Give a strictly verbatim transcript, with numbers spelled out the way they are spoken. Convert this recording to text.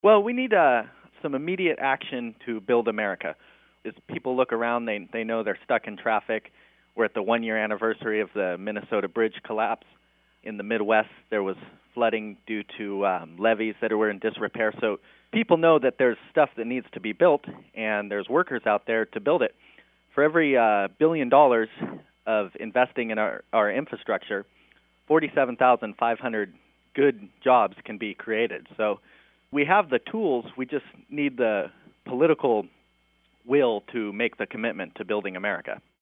Well, we need uh, some immediate action to build America. As people look around, they they know they're stuck in traffic. We're at the one year anniversary of the Minnesota Bridge collapse. In the Midwest, there was flooding due to um, levees that were in disrepair. So people know that there's stuff that needs to be built, and there's workers out there to build it. For every uh, billion dollars of investing in our, our infrastructure, forty-seven thousand five hundred good jobs can be created. So we have the tools. We just need the political will to make the commitment to building America.